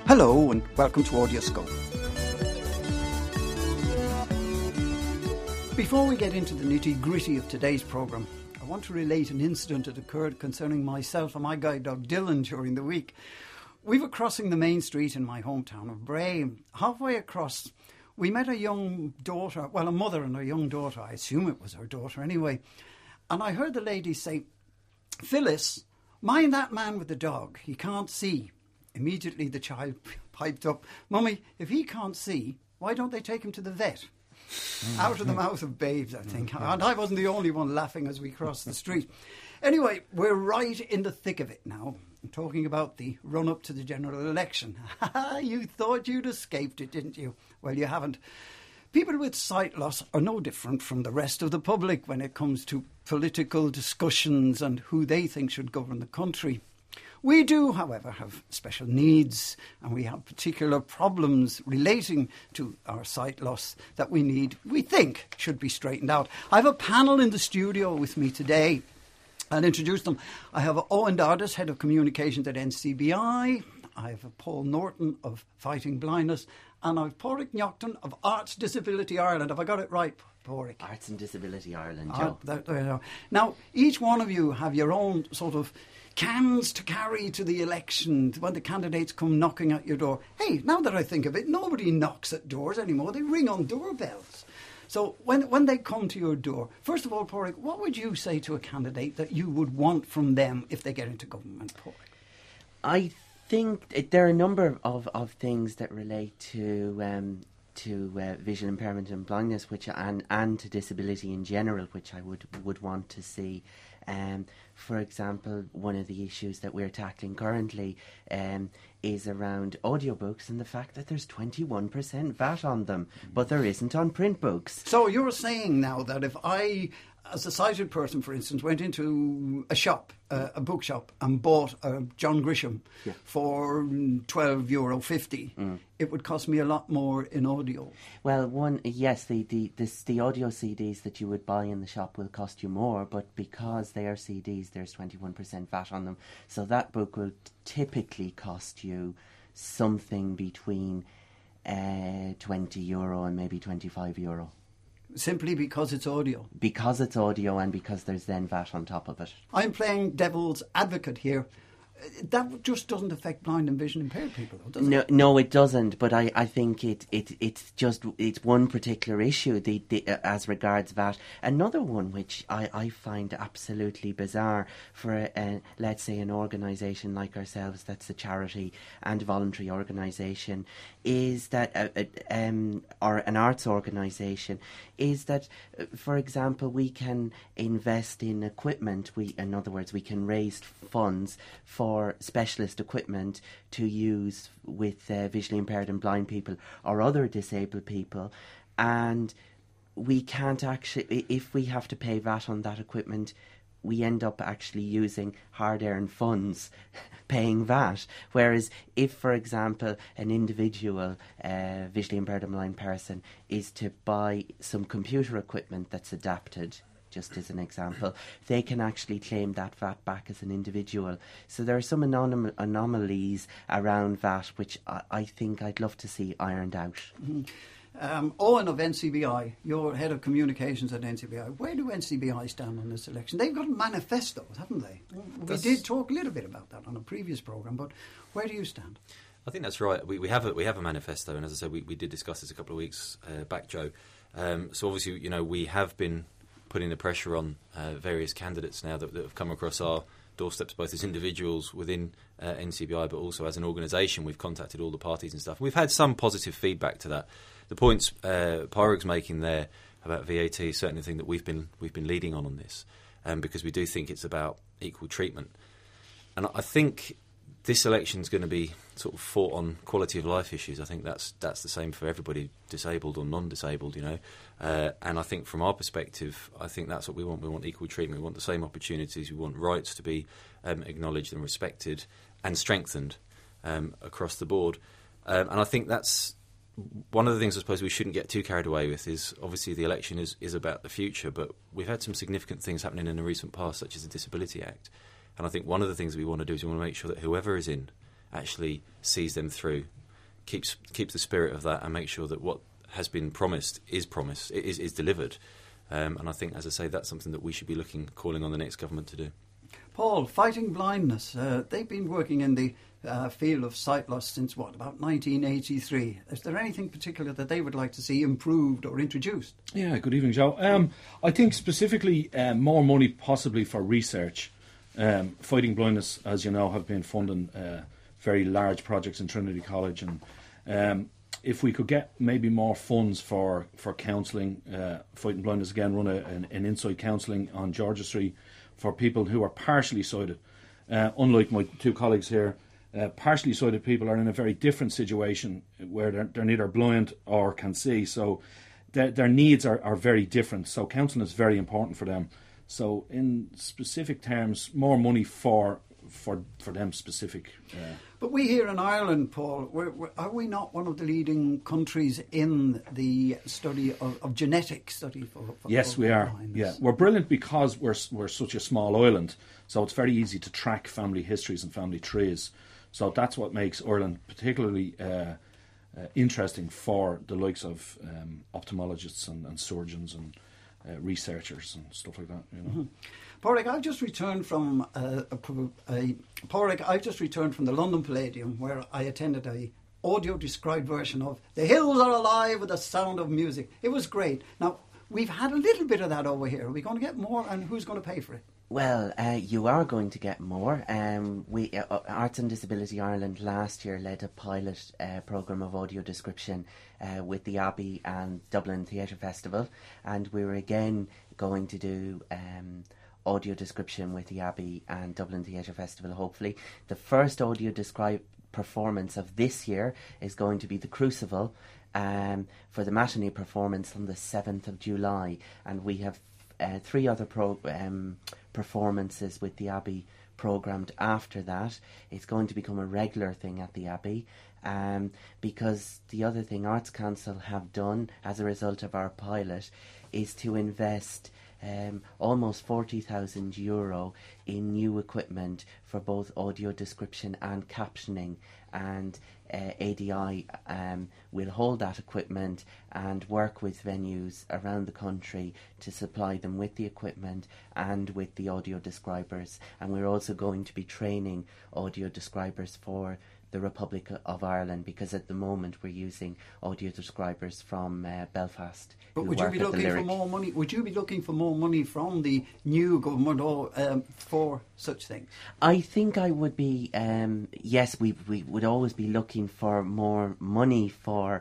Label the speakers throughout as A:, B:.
A: Hello and welcome to Audioscope. Before we get into the nitty-gritty of today's programme, I want to relate an incident that occurred concerning myself and my guide dog Dylan during the week. We were crossing the main street in my hometown of Bray. Halfway across, we met a young daughter, well, a mother and a young daughter. I assume it was her daughter anyway. And I heard the lady say, "Phyllis, mind that man with the dog. He can't see." Immediately the child piped up, "Mummy, if he can't see, why don't they take him to the vet?" Out of the mouth of babes, I think. And I wasn't the only one laughing as we crossed the street. Anyway, we're right in the thick of it now. I'm talking about the run-up to the general election. You thought you'd escaped it, didn't you? Well, you haven't. People with sight loss are no different from the rest of the public when it comes to political discussions and who they think should govern the country. We do, however, have special needs and we have particular problems relating to our sight loss that we think, should be straightened out. I have a panel in the studio with me today. I'll introduce them. I have Owen Dardis, Head of Communications at NCBI. I have Paul Norton of Fighting Blindness. And I have Pádraig Naughton of Arts Disability Ireland. Have I got it right, Pádraig?
B: Arts and Disability Ireland, Joe.
A: Now, each one of you have your own sort of cans to carry to the election when the candidates come knocking at your door. Hey, now that I think of it, nobody knocks at doors anymore. They ring on doorbells. So when they come to your door, first of all, Pádraig, what would you say to a candidate that you would want from them if they get into government, Pádraig?
B: I think there are a number of things that relate to visual impairment and blindness, and to disability in general, which I would want to see. For example, one of the issues that we're tackling currently is around audiobooks and the fact that there's 21% VAT on them, but there isn't on print books.
A: So you're saying now that if I, as a sighted person, for instance, went into a shop, a bookshop, and bought John Grisham for €12.50, it would cost me a lot more in audio.
B: Well, the audio CDs that you would buy in the shop will cost you more, but because they are CDs, there's 21% VAT on them. So that book will typically cost you something between €20 and maybe €25.
A: Simply because it's audio?
B: Because it's audio and because there's then VAT on top of it. I'm
A: playing devil's advocate here. That just doesn't affect blind and vision impaired people, though, does it?
B: No, it doesn't. But I think it's one particular issue as regards VAT. Another one which I find absolutely bizarre for let's say an organisation like ourselves that's a charity and voluntary organisation is that or an arts organisation is that, for example, we can invest in equipment. In other words, we can raise funds for specialist equipment to use with visually impaired and blind people or other disabled people, and we can't actually, if we have to pay VAT on that equipment, we end up actually using hard-earned funds paying VAT. Whereas if, for example, an individual visually impaired and blind person is to buy some computer equipment that's adapted, just as an example, they can actually claim that VAT back as an individual. So there are some anomalies around VAT which I think I'd love to see ironed out.
A: Mm-hmm. Owen of NCBI, you're Head of Communications at NCBI. Where do NCBI stand on this election? They've got a manifesto, haven't they? We did talk a little bit about that on a previous programme, but where do you stand?
C: I think that's right. We have a manifesto, and as I said, we did discuss this a couple of weeks back, Joe. So obviously, we have been putting the pressure on various candidates now that have come across our doorsteps, both as individuals within NCBI, but also as an organisation. We've contacted all the parties and stuff. We've had some positive feedback to that. The points Pádraig's making there about VAT is certainly the thing that we've been leading on this, because we do think it's about equal treatment. And I think this election is going to be sort of fought on quality of life issues. I think that's the same for everybody, disabled or non-disabled, And I think from our perspective, I think that's what we want. We want equal treatment. We want the same opportunities. We want rights to be acknowledged and respected and strengthened across the board. And I think that's one of the things I suppose we shouldn't get too carried away with is obviously the election is about the future, but we've had some significant things happening in the recent past, such as the Disability Act. And I think one of the things that we want to do is we want to make sure that whoever is in actually sees them through, keeps the spirit of that, and makes sure that what has been promised, is delivered. And I think, as I say, that's something that we should be calling on the next government to do.
A: Paul, Fighting Blindness, they've been working in the field of sight loss since, about 1983. Is there anything particular that they would like to see improved or introduced?
D: Yeah, good evening, Joe. I think specifically more money possibly for research. Fighting Blindness, as you know, have been funding very large projects in Trinity College, and if we could get maybe more funds for counselling, Fighting Blindness again run an inside counselling on Georgia Street for people who are partially sighted. Unlike my two colleagues here, partially sighted people are in a very different situation where they're neither blind or can see, so their needs are very different. So counselling is very important for them. So in specific terms, more money for them specific.
A: But we here in Ireland, Paul, are we not one of the leading countries in the study of genetic study for
D: yes, we are.
A: blindness?
D: Yeah, we're brilliant because we're such a small island, so it's very easy to track family histories and family trees. So that's what makes Ireland particularly interesting for the likes of ophthalmologists and surgeons and researchers and stuff like that. You know.
A: Mm-hmm. Pádraig, I've just returned from I've just returned from the London Palladium, where I attended a audio described version of "The Hills Are Alive with the Sound of Music." It was great. Now we've had a little bit of that over here. Are we going to get more, and who's going to pay for it?
B: Well, you are going to get more. We Arts and Disability Ireland last year led a pilot programme of audio description with the Abbey and Dublin Theatre Festival, and we were again going to do audio description with the Abbey and Dublin Theatre Festival, hopefully. The first audio described performance of this year is going to be The Crucible for the matinee performance on the 7th of July, and we have 3 other performances with the Abbey programmed after that. It's going to become a regular thing at the Abbey, because the other thing Arts Council have done as a result of our pilot is to invest almost €40,000 in new equipment for both audio description and captioning, and ADI will hold that equipment and work with venues around the country to supply them with the equipment and with the audio describers. And we're also going to be training audio describers for the Republic of Ireland, because at the moment we're using audio describers from Belfast.
A: But would you be looking for more money? Would you be looking for more money from the new government or for such things?
B: I think I would be. Yes, we would always be looking for more money for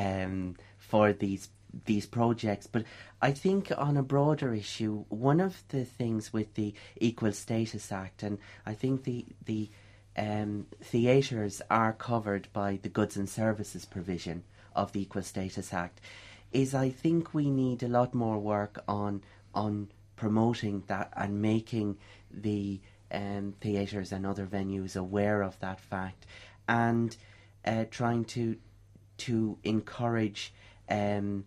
B: these projects. But I think on a broader issue, one of the things with the Equal Status Act, and I think the theatres are covered by the goods and services provision of the Equal Status Act, is I think we need a lot more work on promoting that and making the theatres and other venues aware of that fact, and trying to encourage them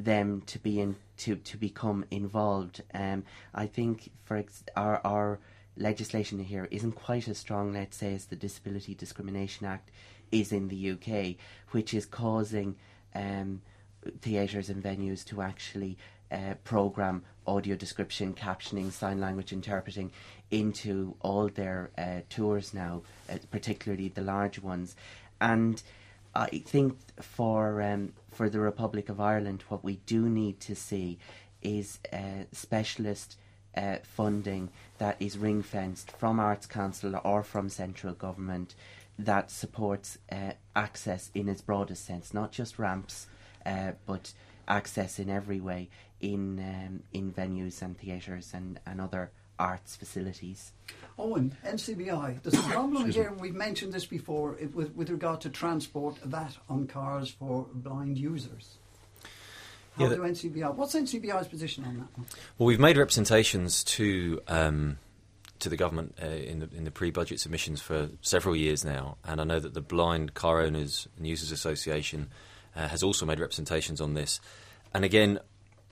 B: to become involved. I think for our legislation here isn't quite as strong, let's say, as the Disability Discrimination Act is in the UK, which is causing theatres and venues to actually programme audio description, captioning, sign language interpreting into all their tours now, particularly the large ones. And I think for the Republic of Ireland, what we do need to see is specialist funding that is ring-fenced from Arts Council or from central government that supports access in its broadest sense, not just ramps, but access in every way in venues and theatres and other arts facilities.
A: Owen, NCBI, there's a problem here, we've mentioned this before, with regard to transport VAT on cars for blind users. What's NCBI's position on that one?
C: Well, we've made representations to the government in the pre-budget submissions for several years now, and I know that the Blind Car Owners and Users Association has also made representations on this. And again,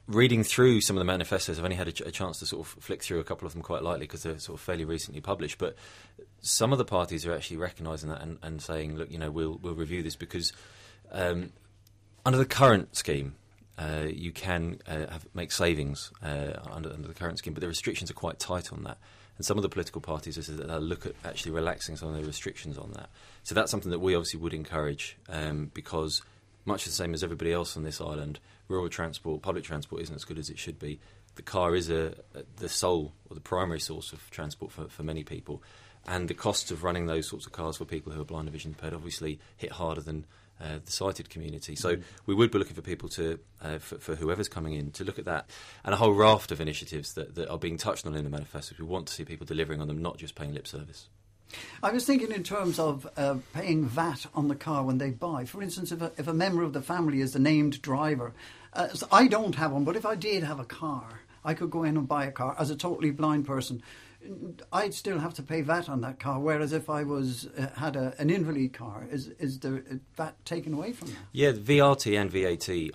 C: reading through some of the manifestos, I've only had a chance to sort of flick through a couple of them quite lightly because they're sort of fairly recently published. But some of the parties are actually recognising that and saying, look, we'll review this because under the current scheme, you can make savings under the current scheme, but the restrictions are quite tight on that. And some of the political parties have said that they'll look at actually relaxing some of the restrictions on that. So that's something that we obviously would encourage because much the same as everybody else on this island, rural transport, public transport isn't as good as it should be. The car is the sole or the primary source of transport for many people. And the costs of running those sorts of cars for people who are blind or vision impaired obviously hit harder than the sighted community. So we would be looking for people to, for whoever's coming in, to look at that. And a whole raft of initiatives that are being touched on in the manifestos. We want to see people delivering on them, not just paying lip service.
A: I was thinking in terms of paying VAT on the car when they buy. For instance, if a member of the family is the named driver, so I don't have one, but if I did have a car, I could go in and buy a car as a totally blind person. I'd still have to pay VAT on that car, whereas if I had an invalid car, is the VAT taken away from that?
C: Yeah, the VRT and VAT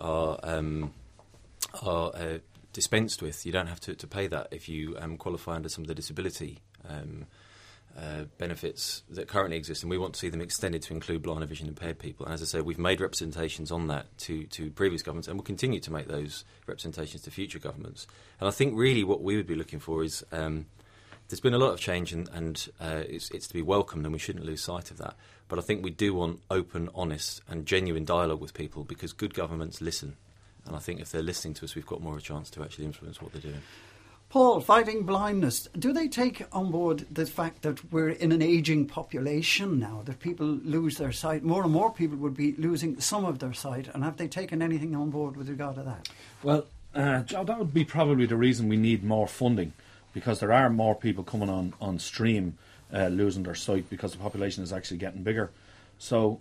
C: are dispensed with. You don't have to pay that if you qualify under some of the disability benefits that currently exist, and we want to see them extended to include blind and vision impaired people. And as I say, we've made representations on that to previous governments, and we'll continue to make those representations to future governments. And I think really what we would be looking for is there's been a lot of change, and it's to be welcomed, and we shouldn't lose sight of that. But I think we do want open, honest and genuine dialogue with people, because good governments listen. And I think if they're listening to us, we've got more of a chance to actually influence what they're doing.
A: Paul, fighting blindness, do they take on board the fact that we're in an ageing population now, that people lose their sight? More and more people would be losing some of their sight, and have they taken anything on board with regard to that?
D: Well, Joe, that would be probably the reason we need more funding, because there are more people coming on stream losing their sight because the population is actually getting bigger. So,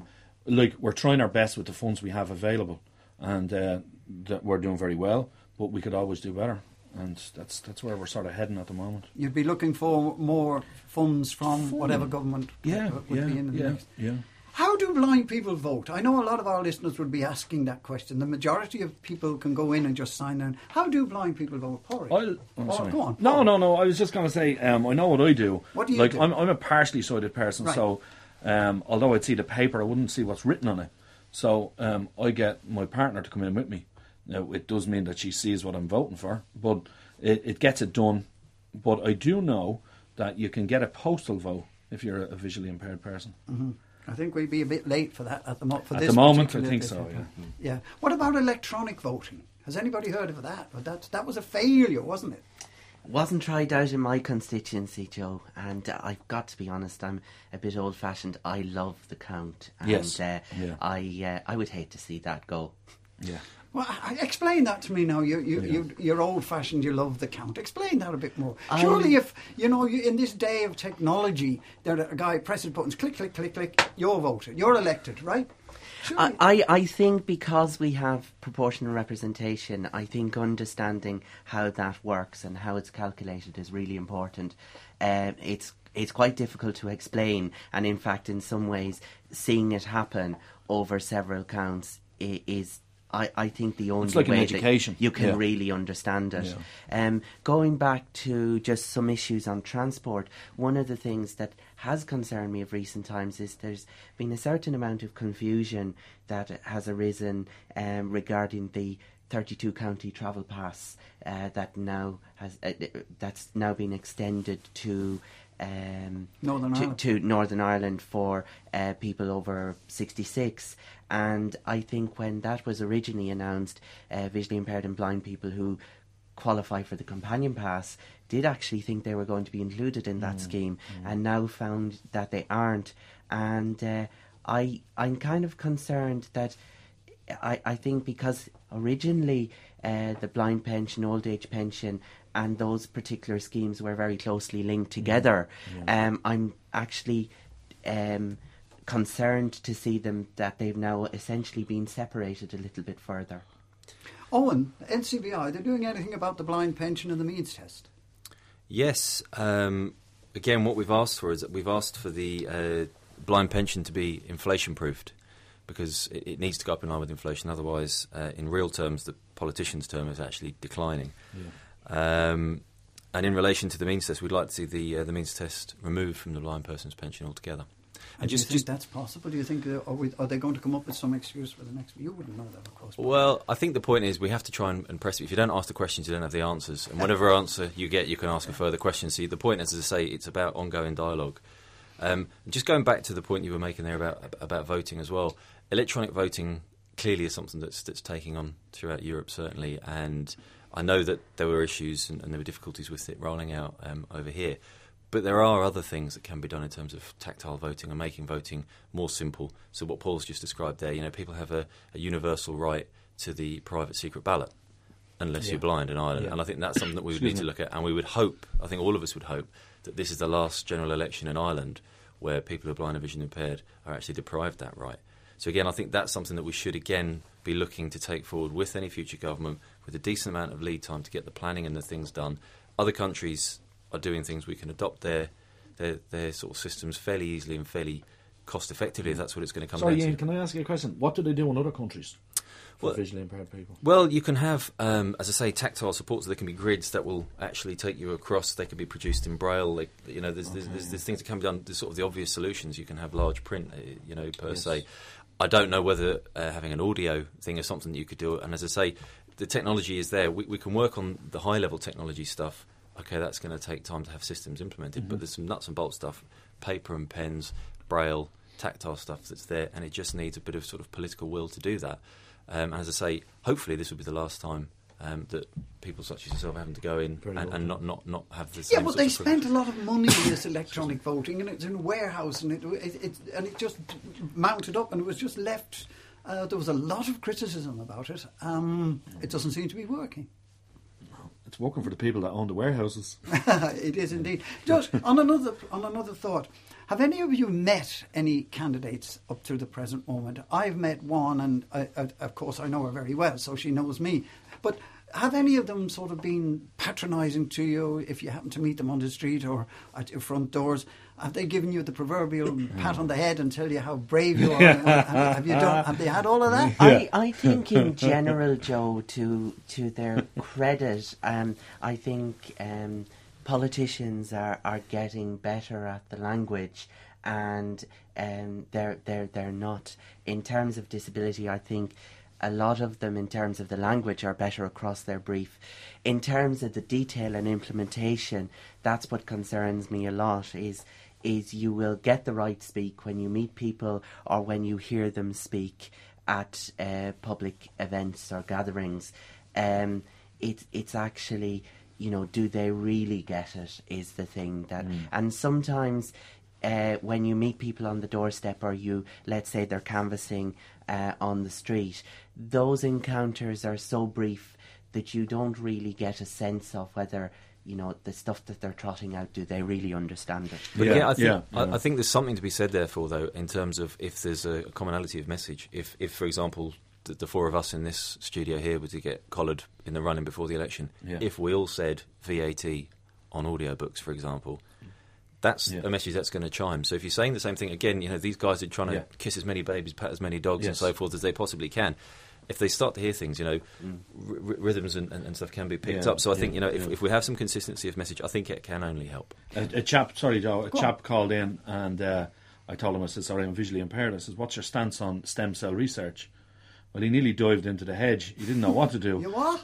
D: we're trying our best with the funds we have available, and that we're doing very well, but we could always do better. And that's where we're sort of heading at the moment.
A: You'd be looking for more funds from whatever government would be in the next.
D: Yeah.
A: How do blind people vote? I know a lot of our listeners would be asking that question. The majority of people can go in and just sign in. How do blind people vote, Paul? Go on.
D: No. I was just going to say, I know what I do.
A: What do you do?
D: I'm a partially sighted person, right. So although I'd see the paper, I wouldn't see what's written on it. So I get my partner to come in with me. Now, it does mean that she sees what I'm voting for, but it gets it done. But I do know that you can get a postal vote if you're a visually impaired person.
A: Mm-hmm. I think we'd be a bit late for that at the moment.
D: At the moment, I think so,
A: yeah. What about electronic voting? Has anybody heard of that? That was a failure, wasn't it?
B: Wasn't tried out in my constituency, Joe, and I've got to be honest, I'm a bit old-fashioned. I love the count, and
D: yes.
B: I would hate to see that go.
D: Yeah.
A: Well, explain that to me now. You're old-fashioned. You love the count. Explain that a bit more. Surely, if you in this day of technology, there a guy presses buttons, click, click, click, click. You're voted. You're elected, right?
B: I think because we have proportional representation, I think understanding how that works and how it's calculated is really important. It's quite difficult to explain, and in fact, in some ways, seeing it happen over several counts is. I think the only
D: like
B: way
D: education.
B: That you can really understand it. Yeah. Going back to just some issues on transport, one of the things that has concerned me of recent times is there's been a certain amount of confusion that has arisen regarding the 32 county travel pass that's now been extended to Northern Ireland for people over 66. And I think when that was originally announced, visually impaired and blind people who qualify for the companion pass did actually think they were going to be included in that scheme, and now found that they aren't. And I'm kind of concerned that I think because originally the blind pension, old age pension and those particular schemes were very closely linked together, I'm actually concerned to see them that they've now essentially been separated a little bit further.
A: Owen, NCBI, they're doing anything about the blind pension and the means test?
C: Yes. Again, what we've asked for is that we've asked for the blind pension to be inflation-proofed, because it needs to go up in line with inflation. Otherwise, in real terms, the politicians' term is actually declining. And in relation to the means test, we'd like to see the means test removed from the blind person's pension altogether.
A: And do you think that's possible? Do you think are they going to come up with some excuse for the next? You wouldn't know that, of course.
C: Well, I think the point is we have to try and press it. If you don't ask the questions, you don't have the answers. And whatever answer you get, you can ask a further question. See, the point is, as I say, it's about ongoing dialogue. Just going back to the point you were making there about voting as well, electronic voting clearly is something that's taking on throughout Europe, certainly. And I know that there were issues and there were difficulties with it rolling out over here. But there are other things that can be done in terms of tactile voting and making voting more simple. So what Paul's just described there, people have a universal right to the private secret ballot, unless you're blind in Ireland. And I think that's something that we would need to look at. And we would hope, I think all of us would hope, that this is the last general election in Ireland where people who are blind and vision impaired are actually deprived that right. So again, I think that's something that we should again be looking to take forward with any future government, with a decent amount of lead time to get the planning and the things done. Other countries are doing things. We can adopt their sort of systems fairly easily and fairly cost effectively if that's what it's going to come down to.
D: Sorry, Ian, can I ask you a question? What do they do in other countries for visually impaired people?
C: Well, you can have, as I say, tactile support, so there can be grids that will actually take you across. They can be produced in Braille. There's things that can be done. There's sort of the obvious solutions. You can have large print, per se. I don't know whether having an audio thing is something that you could do. And as I say, the technology is there. We can work on the high-level technology stuff. Okay, that's going to take time to have systems implemented, but there's some nuts and bolts stuff, paper and pens, Braille, tactile stuff that's there, and it just needs a bit of sort of political will to do that. And as I say, hopefully this will be the last time that people such as yourself are having to go in and not have the same.
A: Yeah, but they spent a lot of money on this electronic voting, and it's in a warehouse, and it just mounted up, and it was just left. There was a lot of criticism about it. It doesn't seem to be working.
D: It's working for the people that own the warehouses.
A: It is indeed. Just on another thought, have any of you met any candidates up to the present moment? I've met one, and of course I know her very well, so she knows me. But have any of them sort of been patronising to you if you happen to meet them on the street or at your front doors? Have they given you the proverbial pat on the head and tell you how brave you are? Have they had all of that?
B: I think in general, Joe, to their credit, I think politicians are getting better at the language, and they're not. In terms of disability, I think a lot of them, in terms of the language, are better across their brief. In terms of the detail and implementation, that's what concerns me a lot, is you will get the right speak when you meet people or when you hear them speak at public events or gatherings. It's actually, do they really get it is the thing that... And sometimes when you meet people on the doorstep, or let's say they're canvassing on the street, those encounters are so brief that you don't really get a sense of whether the stuff that they're trotting out, do they really understand it?
C: But I think there's something to be said therefore, though, in terms of if there's a commonality of message. If for example, the four of us in this studio here were to get collared in the running before the election, if we all said VAT on audiobooks, for example, that's a message that's going to chime. So if you're saying the same thing again, these guys are trying to kiss as many babies, pat as many dogs, and so forth as they possibly can. If they start to hear things, rhythms and stuff can be picked up. So I think, if we have some consistency of message, I think it can only help.
D: A chap called in, and I told him, I said, sorry, I'm visually impaired. I said, what's your stance on stem cell research? Well, he nearly dived into the hedge. He didn't know what to do.
A: You what?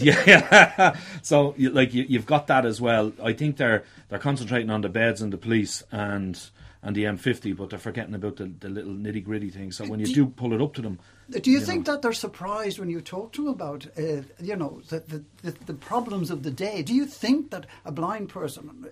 D: So, you've got that as well. I think they're concentrating on the beds and the police and the M50, but they're forgetting about the little nitty-gritty things. So when you do pull it up to them...
A: Do you think that they're surprised when you talk to them about, the problems of the day? Do you think that a blind person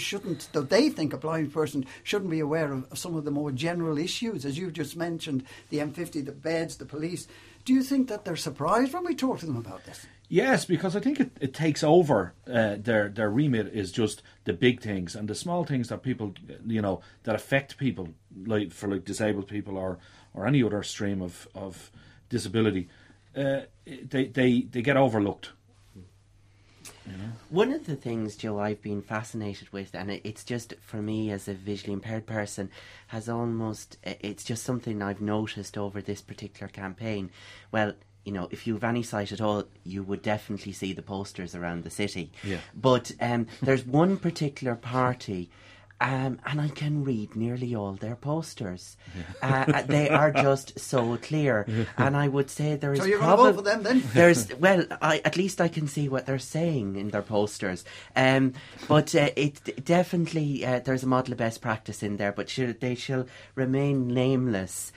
A: shouldn't be aware of some of the more general issues, as you've just mentioned, the M50, the beds, the police? Do you think that they're surprised when we talk to them about this?
D: Yes, because I think it takes over their remit is just the big things, and the small things that people, that affect people, like disabled people or any other stream of disability, they get overlooked.
B: One of the things, Joe, I've been fascinated with, and it's just for me as a visually impaired person, it's just something I've noticed over this particular campaign. Well, if you have any sight at all, you would definitely see the posters around the city.
D: Yeah.
B: But there's one particular party, and I can read nearly all their posters. They are just so clear. And I would say there is
A: so you're going to vote for them then?
B: At least I can see what they're saying in their posters. But it definitely, there's a model of best practice in there, but they shall remain nameless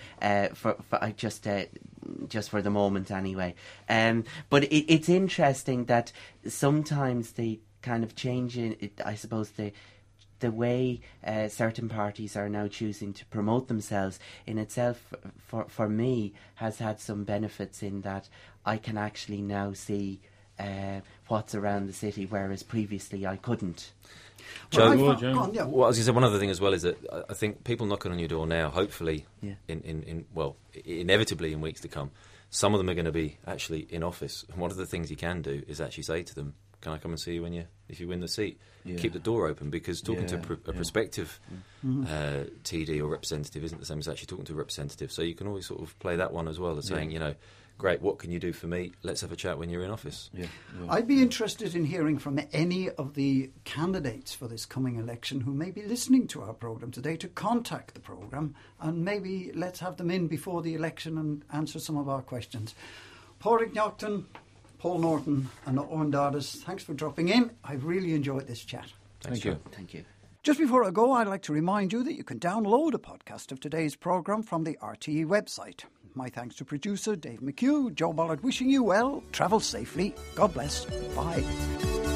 B: just for the moment anyway. But it's interesting that sometimes they kind of change I suppose the way certain parties are now choosing to promote themselves in itself, for me, has had some benefits in that I can actually now see what's around the city, whereas previously I couldn't.
C: Joe,
A: Well,
C: I was going to say one other thing as well is that I think people knocking on your door now, hopefully, inevitably in weeks to come, some of them are going to be actually in office. And one of the things you can do is actually say to them, "Can I come and see you if you win the seat?" Yeah. Keep the door open, because talking to a prospective TD or representative isn't the same as actually talking to a representative. So you can always sort of play that one as well as saying, great, what can you do for me? Let's have a chat when you're in office.
D: Yeah.
A: I'd be interested in hearing from any of the candidates for this coming election who may be listening to our programme today to contact the programme, and maybe let's have them in before the election and answer some of our questions. Pádraig Naughton, Paul Norton and Owen Dardis, thanks for dropping in. I've really enjoyed this chat.
C: Thank you.
B: Thank you.
A: Just before I go, I'd like to remind you that you can download a podcast of today's programme from the RTE website. My thanks to producer Dave McHugh, Joe Bollard wishing you well, travel safely, God bless, bye.